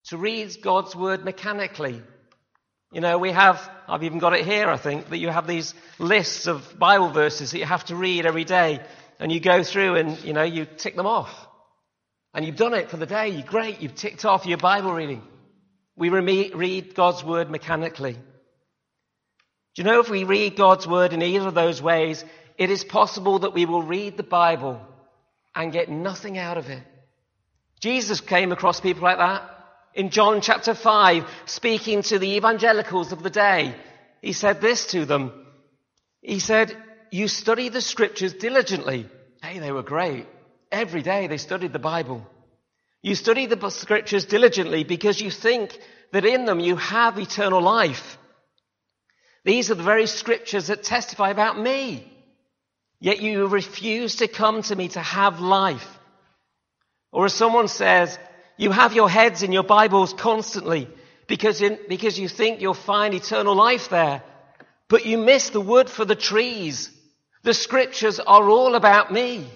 to read God's word mechanically. You know, I've even got it here, I think, that you have these lists of Bible verses that you have to read every day. And you go through and, you know, you tick them off. And you've done it for the day. You're great. You've ticked off your Bible reading. We read God's word mechanically. Do you know, if we read God's word in either of those ways, it is possible that we will read the Bible and get nothing out of it. Jesus came across people like that. In John chapter 5, speaking to the evangelicals of the day, he said this to them. He said, you study the scriptures diligently. Hey, they were great. Every day they studied the Bible. You study the scriptures diligently because you think that in them you have eternal life. These are the very scriptures that testify about me. Yet you refuse to come to me to have life. Or as someone says, you have your heads in your Bibles constantly because you think you'll find eternal life there. But you miss the wood for the trees. The scriptures are all about me.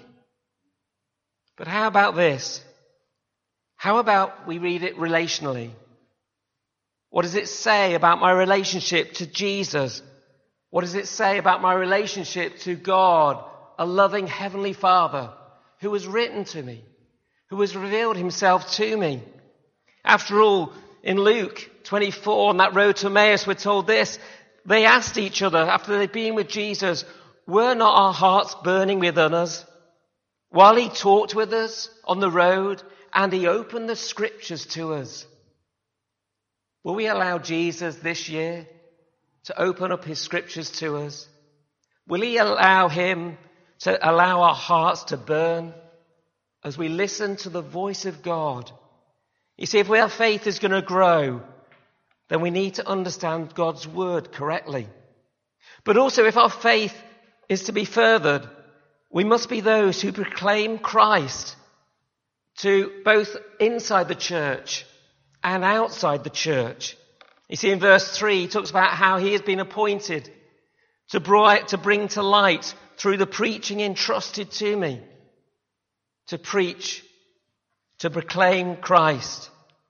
But how about this? How about we read it relationally? What does it say about my relationship to Jesus? What does it say about my relationship to God, a loving heavenly Father who has written to me, who has revealed himself to me? After all, in Luke 24, on that road to Emmaus, we're told this. They asked each other, after they'd been with Jesus, were not our hearts burning within us while he talked with us on the road and he opened the scriptures to us? Will we allow Jesus this year to open up his scriptures to us? Will he allow him to allow our hearts to burn as we listen to the voice of God? You see, if our faith is going to grow, then we need to understand God's word correctly. But also, if our faith is to be furthered, we must be those who proclaim Christ to both inside the church and outside the church. You see, in verse 3, he talks about how he has been appointed to bring to light through the preaching entrusted to me, to preach, to proclaim Christ.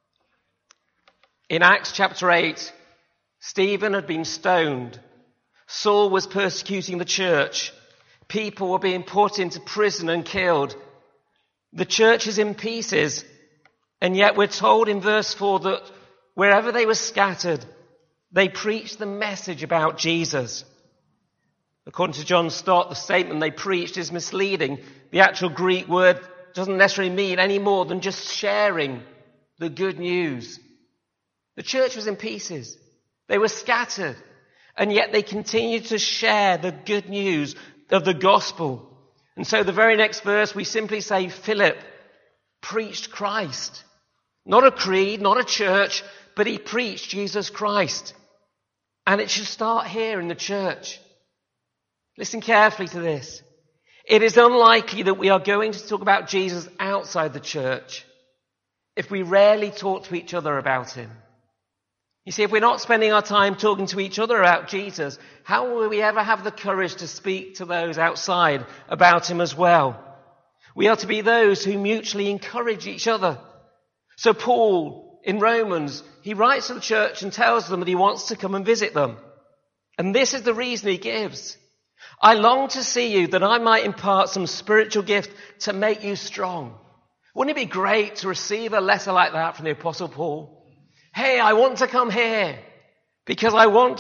In Acts chapter 8, Stephen had been stoned. Saul was persecuting the church. People were being put into prison and killed. The church is in pieces. And yet we're told in verse 4 that wherever they were scattered, they preached the message about Jesus. According to John Stott, the statement they preached is misleading. The actual Greek word doesn't necessarily mean any more than just sharing the good news. The church was in pieces. They were scattered. And yet they continued to share the good news of the gospel. And so the very next verse we simply say, Philip preached Christ. Not a creed, not a church, but he preached Jesus Christ. And it should start here in the church. Listen carefully to this. It is unlikely that we are going to talk about Jesus outside the church if we rarely talk to each other about him. You see, if we're not spending our time talking to each other about Jesus, how will we ever have the courage to speak to those outside about him as well? We are to be those who mutually encourage each other. So Paul, in Romans, he writes to the church and tells them that he wants to come and visit them. And this is the reason he gives. I long to see you that I might impart some spiritual gift to make you strong. Wouldn't it be great to receive a letter like that from the Apostle Paul? Hey, I want to come here because I want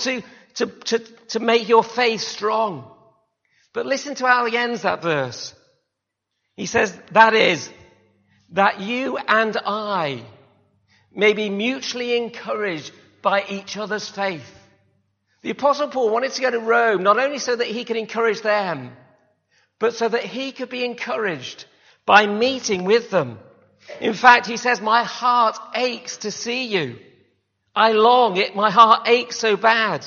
to make your faith strong. But listen to how he ends that verse. He says, that is, that you and I may be mutually encouraged by each other's faith. The Apostle Paul wanted to go to Rome, not only so that he could encourage them, but so that he could be encouraged by meeting with them. In fact, he says, my heart aches to see you. I long it. My heart aches so bad.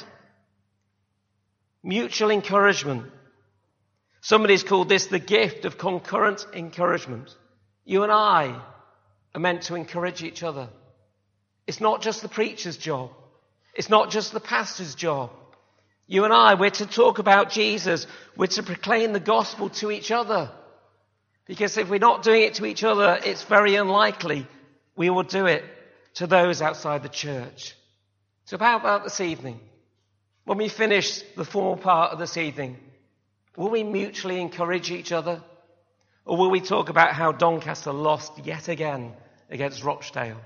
Mutual encouragement. Somebody's called this the gift of concurrent encouragement. You and I are meant to encourage each other. It's not just the preacher's job. It's not just the pastor's job. You and I, we're to talk about Jesus. We're to proclaim the gospel to each other. Because if we're not doing it to each other, it's very unlikely we will do it to those outside the church. So how about this evening? When we finish the formal part of this evening, will we mutually encourage each other? Or will we talk about how Doncaster lost yet again against Rochdale?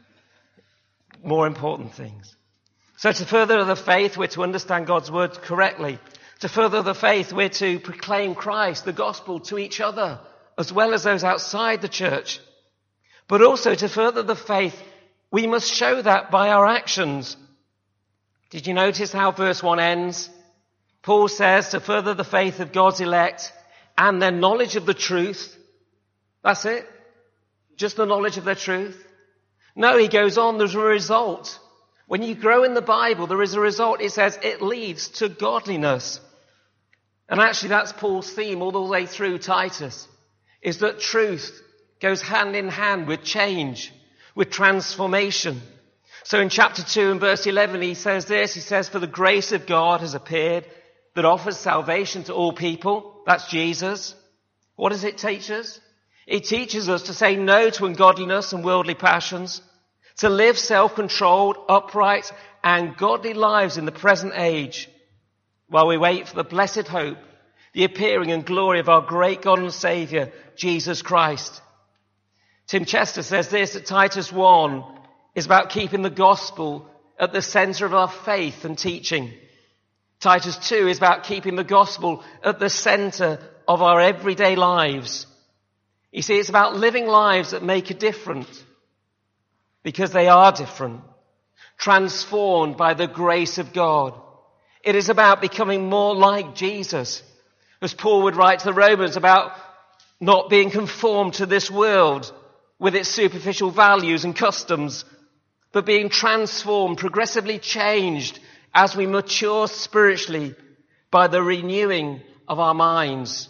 More important things. So to further the faith, we're to understand God's word correctly. To further the faith, we're to proclaim Christ, the gospel, to each other, as well as those outside the church. But also to further the faith, we must show that by our actions. Did you notice how verse 1 ends? Paul says to further the faith of God's elect and their knowledge of the truth. That's it? Just the knowledge of their truth? No, he goes on, there's a result. When you grow in the Bible, there is a result. It says it leads to godliness. And actually that's Paul's theme all the way through Titus, is that truth goes hand in hand with change, with transformation. So in chapter 2 and verse 11 he says this, he says, for the grace of God has appeared that offers salvation to all people. That's Jesus. What does it teach us? It teaches us to say no to ungodliness and worldly passions, to live self-controlled, upright, and godly lives in the present age, while we wait for the blessed hope, the appearing and glory of our great God and Saviour, Jesus Christ. Tim Chester says this, that Titus 1 is about keeping the gospel at the centre of our faith and teaching. Titus 2 is about keeping the gospel at the centre of our everyday lives. You see, it's about living lives that make a difference, because they are different, transformed by the grace of God. It is about becoming more like Jesus. As Paul would write to the Romans, about not being conformed to this world with its superficial values and customs, but being transformed, progressively changed as we mature spiritually by the renewing of our minds.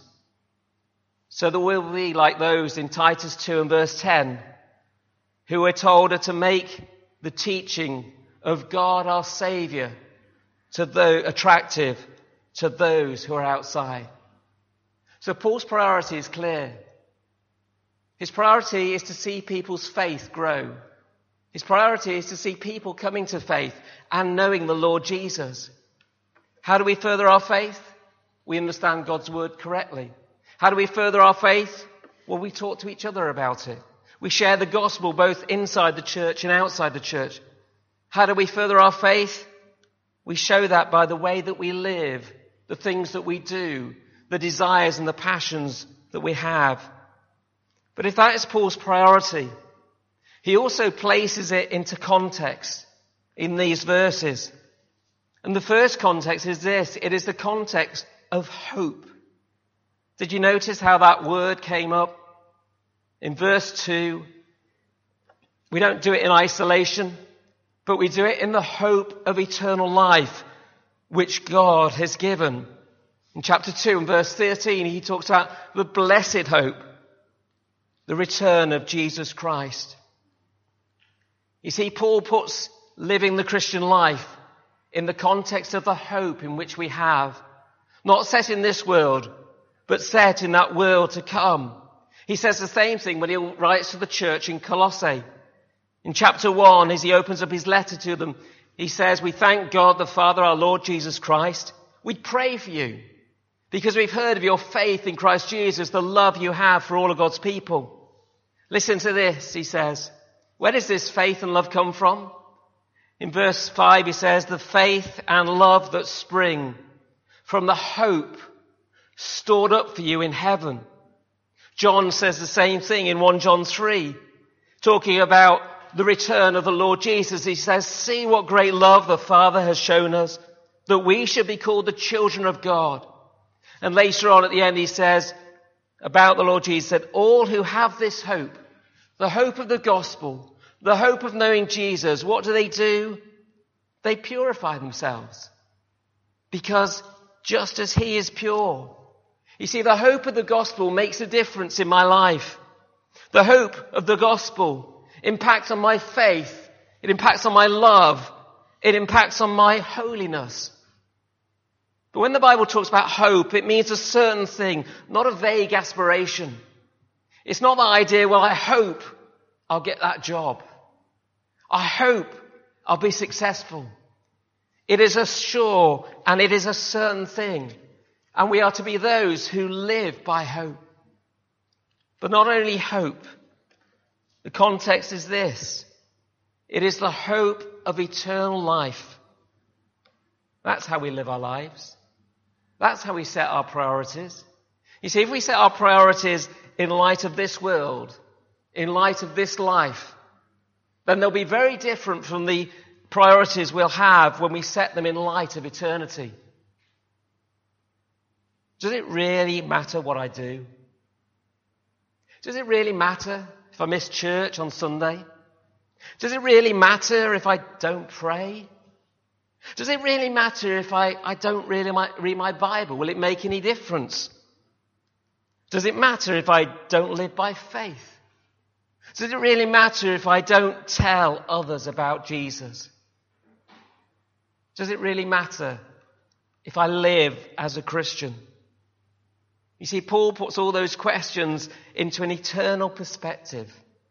So that we'll be like those in Titus 2 and verse 10, who we're told are to make the teaching of God our Saviour attractive to those who are outside. So Paul's priority is clear. His priority is to see people's faith grow. His priority is to see people coming to faith and knowing the Lord Jesus. How do we further our faith? We understand God's word correctly. How do we further our faith? Well, we talk to each other about it. We share the gospel both inside the church and outside the church. How do we further our faith? We show that by the way that we live, the things that we do, the desires and the passions that we have. But if that is Paul's priority, he also places it into context in these verses. And the first context is this. It is the context of hope. Did you notice how that word came up? In verse 2, we don't do it in isolation, but we do it in the hope of eternal life, which God has given. In chapter 2 and verse 13, he talks about the blessed hope, the return of Jesus Christ. You see, Paul puts living the Christian life in the context of the hope in which we have, not set in this world, but set in that world to come. He says the same thing when he writes to the church in Colossae. In chapter 1, as he opens up his letter to them, he says, we thank God the Father, our Lord Jesus Christ. We pray for you because we've heard of your faith in Christ Jesus, the love you have for all of God's people. Listen to this, he says. Where does this faith and love come from? In verse 5, he says, the faith and love that spring from the hope stored up for you in heaven. John says the same thing in 1 John 3, talking about the return of the Lord Jesus. He says, see what great love the Father has shown us, that we should be called the children of God. And later on at the end he says about the Lord Jesus, that all who have this hope, the hope of the gospel, the hope of knowing Jesus, what do? They purify themselves. Because just as he is pure. You see, the hope of the gospel makes a difference in my life. The hope of the gospel impacts on my faith. It impacts on my love. It impacts on my holiness. But when the Bible talks about hope, it means a certain thing, not a vague aspiration. It's not the idea, well, I hope I'll get that job. I hope I'll be successful. It is a sure and it is a certain thing. And we are to be those who live by hope. But not only hope. The context is this. It is the hope of eternal life. That's how we live our lives. That's how we set our priorities. You see, if we set our priorities in light of this world, in light of this life, then they'll be very different from the priorities we'll have when we set them in light of eternity. Does it really matter what I do? Does it really matter if I miss church on Sunday? Does it really matter if I don't pray? Does it really matter if I don't really read my Bible? Will it make any difference? Does it matter if I don't live by faith? Does it really matter if I don't tell others about Jesus? Does it really matter if I live as a Christian? You see, Paul puts all those questions into an eternal perspective.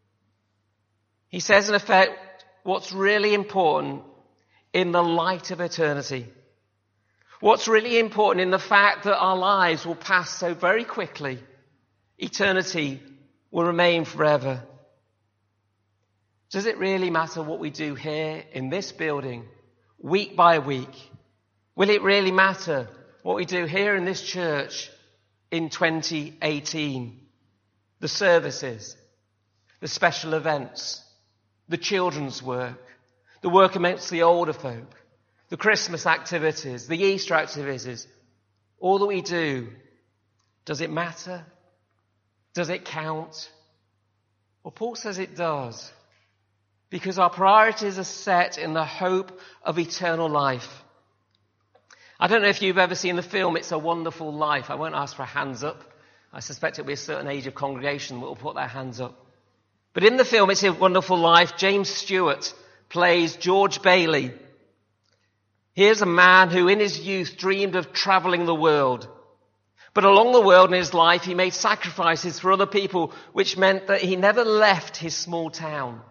He says, in effect, what's really important in the light of eternity. What's really important in the fact that our lives will pass so very quickly. Eternity will remain forever. Does it really matter what we do here in this building, week by week? Will it really matter what we do here in this church in 2018? The services, the special events, the children's work, the work amongst the older folk, the Christmas activities, the Easter activities, all that we do, does it matter? Does it count? Well, Paul says it does, because our priorities are set in the hope of eternal life. I don't know if you've ever seen the film It's a Wonderful Life. I won't ask for a hands up. I suspect it'll be a certain age of congregation that will put their hands up. But in the film It's a Wonderful Life, James Stewart plays George Bailey. Here's a man who in his youth dreamed of travelling the world. But along the world in his life, he made sacrifices for other people, which meant that he never left his small town.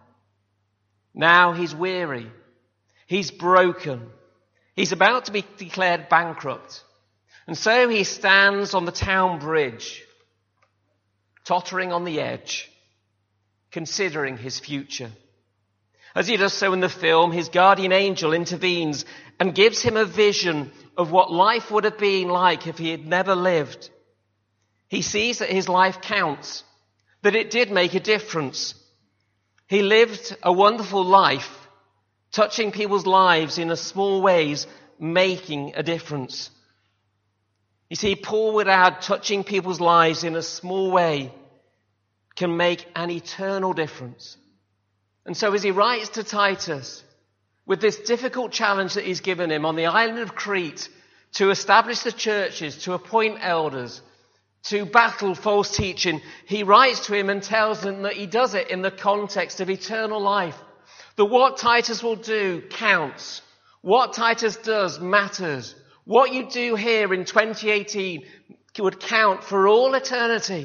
Now he's weary. He's broken. He's about to be declared bankrupt. And so he stands on the town bridge, tottering on the edge, considering his future. As he does so in the film, his guardian angel intervenes and gives him a vision of what life would have been like if he had never lived. He sees that his life counts, that it did make a difference. He lived a wonderful life, touching people's lives in a small ways, making a difference. You see, Paul would add, touching people's lives in a small way can make an eternal difference. And so as he writes to Titus, with this difficult challenge that he's given him on the island of Crete, to establish the churches, to appoint elders, to battle false teaching, he writes to him and tells him that he does it in the context of eternal life. That what Titus will do counts. What Titus does matters. What you do here in 2018 would count for all eternity.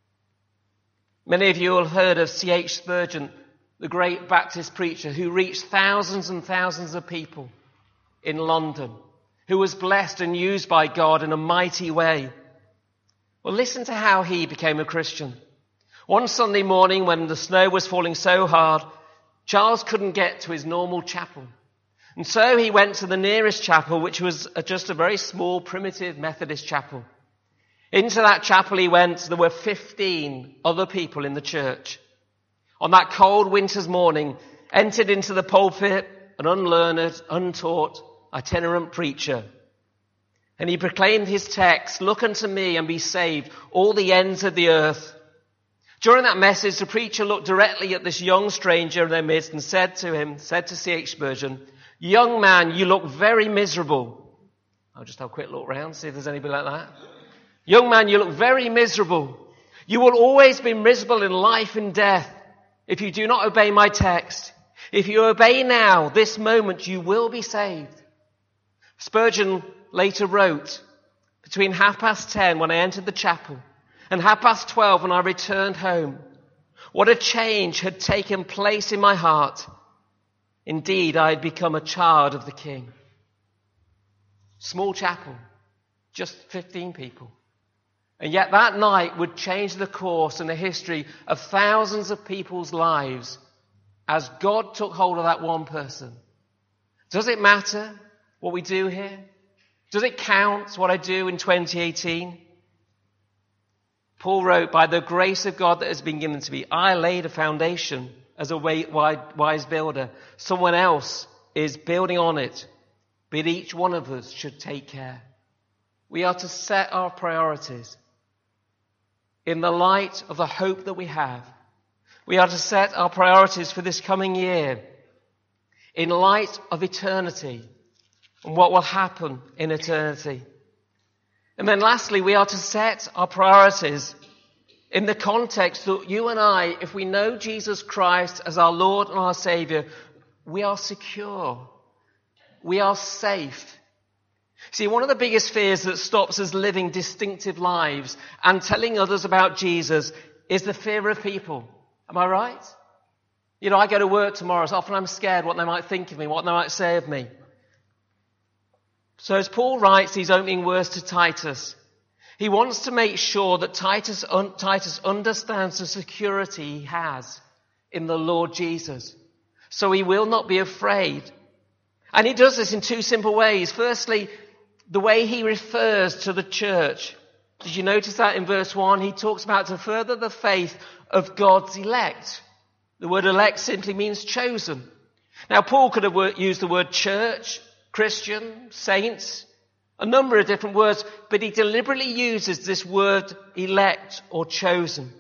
Many of you will have heard of C.H. Spurgeon, the great Baptist preacher who reached thousands and thousands of people in London, who was blessed and used by God in a mighty way. Well, listen to how he became a Christian. One Sunday morning when the snow was falling so hard, Charles couldn't get to his normal chapel. And so he went to the nearest chapel, which was just a very small, primitive Methodist chapel. Into that chapel he went. There were 15 other people in the church. On that cold winter's morning, entered into the pulpit an unlearned, untaught, itinerant preacher. And he proclaimed his text, "Look unto me and be saved, all the ends of the earth." During that message, the preacher looked directly at this young stranger in their midst and said to C.H. Spurgeon, "Young man, you look very miserable." I'll just have a quick look round, see if there's anybody like that. "Young man, you look very miserable. You will always be miserable in life and death if you do not obey my text. If you obey now, this moment, you will be saved." Spurgeon later wrote, "Between 10:30 when I entered the chapel and 12:30 when I returned home, what a change had taken place in my heart. Indeed, I had become a child of the King. Small chapel, just 15 people. And yet that night would change the course and the history of thousands of people's lives as God took hold of that one person. Does it matter what we do here? Does it count what I do in 2018? Paul wrote, by the grace of God that has been given to me, I laid a foundation as a wise builder. Someone else is building on it, but each one of us should take care. We are to set our priorities in the light of the hope that we have. We are to set our priorities for this coming year in light of eternity and what will happen in eternity. And then lastly, we are to set our priorities in the context that you and I, if we know Jesus Christ as our Lord and our Savior, we are secure. We are safe. See, one of the biggest fears that stops us living distinctive lives and telling others about Jesus is the fear of people. Am I right? You know, I go to work tomorrow, so often I'm scared what they might think of me, what they might say of me. So as Paul writes these opening words to Titus, he wants to make sure that Titus understands the security he has in the Lord Jesus. So he will not be afraid. And he does this in two simple ways. Firstly, the way he refers to the church. Did you notice that in verse 1? He talks about to further the faith of God's elect. The word elect simply means chosen. Now, Paul could have used the word church, Christian, saints, a number of different words, but he deliberately uses this word elect or chosen.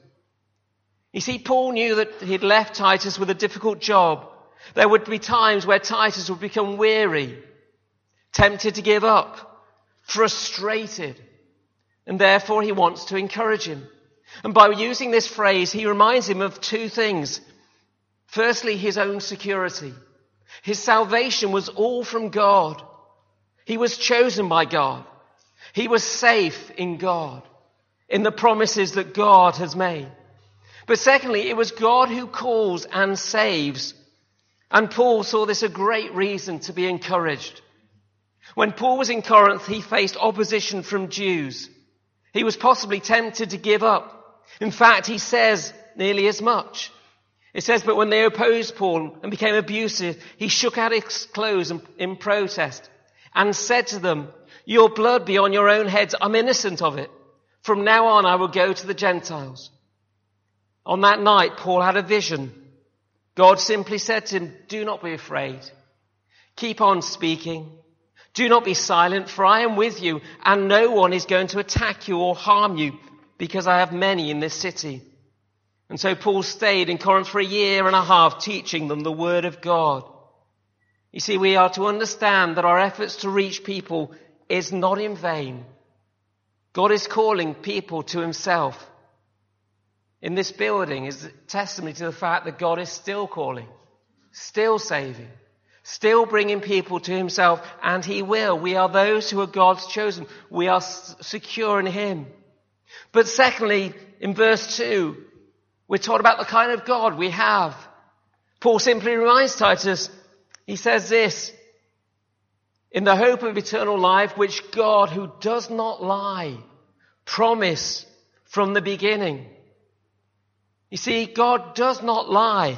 You see, Paul knew that he'd left Titus with a difficult job. There would be times where Titus would become weary, tempted to give up, frustrated, and therefore he wants to encourage him. And by using this phrase, he reminds him of two things. Firstly, his own security. His salvation was all from God. He was chosen by God. He was safe in God, in the promises that God has made. But secondly, it was God who calls and saves. And Paul saw this a great reason to be encouraged. When Paul was in Corinth, he faced opposition from Jews. He was possibly tempted to give up. In fact, he says nearly as much. It says, but when they opposed Paul and became abusive, he shook out his clothes in protest and said to them, your blood be on your own heads. I'm innocent of it. From now on, I will go to the Gentiles. On that night, Paul had a vision. God simply said to him, do not be afraid. Keep on speaking. Do not be silent, for I am with you, and no one is going to attack you or harm you, because I have many in this city. And so Paul stayed in Corinth for 1.5 years, teaching them the word of God. You see, we are to understand that our efforts to reach people is not in vain. God is calling people to himself. In this building is a testimony to the fact that God is still calling, still saving, still bringing people to himself, and he will. We are those who are God's chosen. We are secure in him. But secondly, in verse 2, we're taught about the kind of God we have. Paul simply reminds Titus, he says this, in the hope of eternal life, which God, who does not lie, promised from the beginning. You see, God does not lie.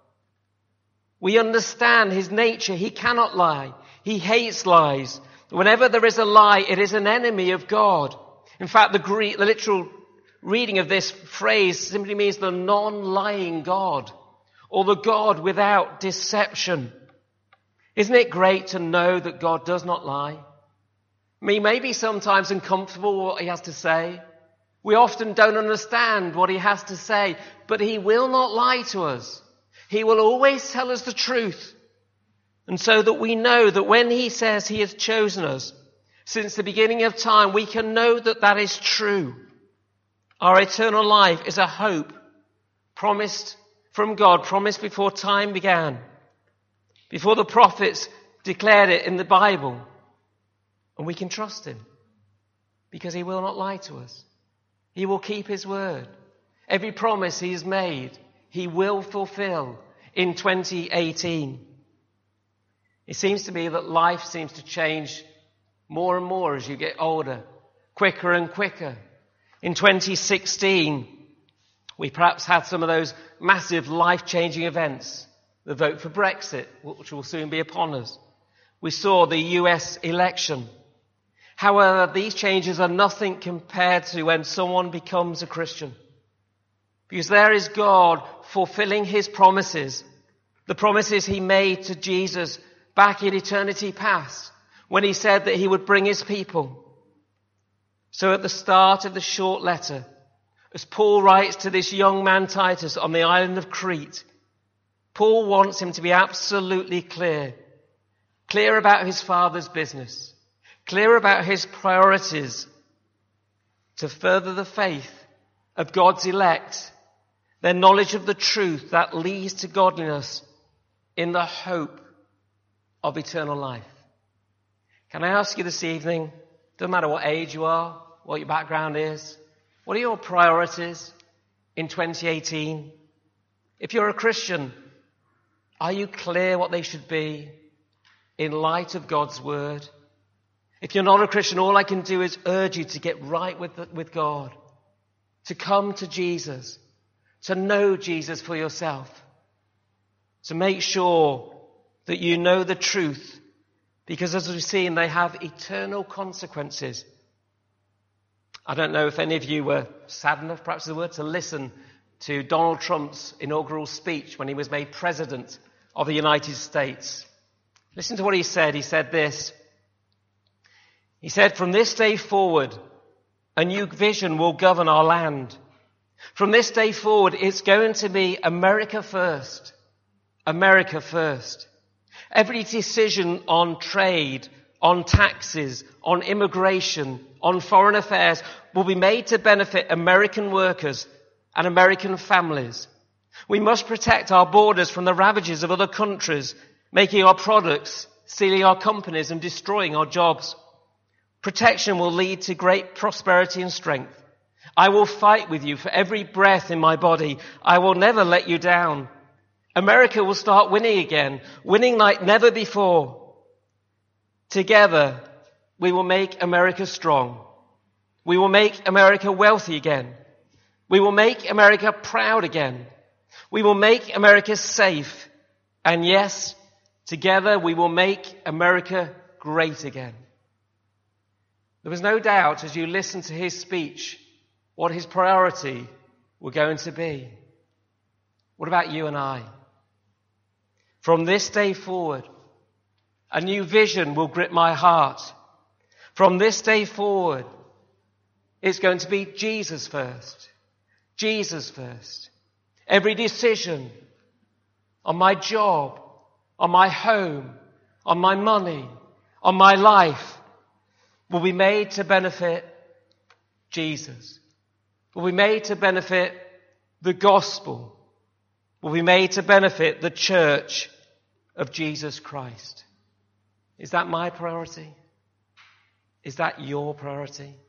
We understand his nature. He cannot lie. He hates lies. Whenever there is a lie, it is an enemy of God. In fact, the literal reading of this phrase simply means the non-lying God, or the God without deception. Isn't it great to know that God does not lie? We may be sometimes uncomfortable with what he has to say. We often don't understand what he has to say, but he will not lie to us. He will always tell us the truth. And so that we know that when he says he has chosen us since the beginning of time, we can know that that is true. Our eternal life is a hope promised from God, promised before time began, before the prophets declared it in the Bible. And we can trust him because he will not lie to us. He will keep his word. Every promise he has made, he will fulfill in 2018. It seems to be that life seems to change more and more as you get older, quicker and quicker. In 2016, we perhaps had some of those massive life-changing events. The vote for Brexit, which will soon be upon us. We saw the US election. However, these changes are nothing compared to when someone becomes a Christian. Because there is God fulfilling his promises, the promises he made to Jesus back in eternity past, when he said that he would bring his people. So at the start of the short letter, as Paul writes to this young man Titus on the island of Crete, Paul wants him to be absolutely clear about his Father's business, clear about his priorities to further the faith of God's elect, their knowledge of the truth that leads to godliness in the hope of eternal life. Can I ask you this evening, doesn't matter what age you are, what your background is, what are your priorities in 2018? If you're a Christian, are you clear what they should be in light of God's word? If you're not a Christian, all I can do is urge you to get right with God, to come to Jesus, to know Jesus for yourself, to make sure that you know the truth, because as we've seen, they have eternal consequences. I don't know if any of you were sad enough, perhaps is the word, to listen to Donald Trump's inaugural speech when he was made president of the United States. Listen to what he said. He said this. He said, "From this day forward, a new vision will govern our land. From this day forward, it's going to be America first. America first. Every decision on trade, on taxes, on immigration, on foreign affairs will be made to benefit American workers and American families. We must protect our borders from the ravages of other countries, making our products, stealing our companies and destroying our jobs. Protection will lead to great prosperity and strength. I will fight with you for every breath in my body. I will never let you down. America will start winning again, winning like never before. Together, we will make America strong. We will make America wealthy again. We will make America proud again. We will make America safe. And yes, together we will make America great again." There was no doubt as you listened to his speech what his priority were going to be. What about you and I? From this day forward, a new vision will grip my heart. From this day forward, it's going to be Jesus first. Jesus first. Every decision on my job, on my home, on my money, on my life will be made to benefit Jesus. Will be made to benefit the gospel. Will be made to benefit the church of Jesus Christ. Is that my priority? Is that your priority?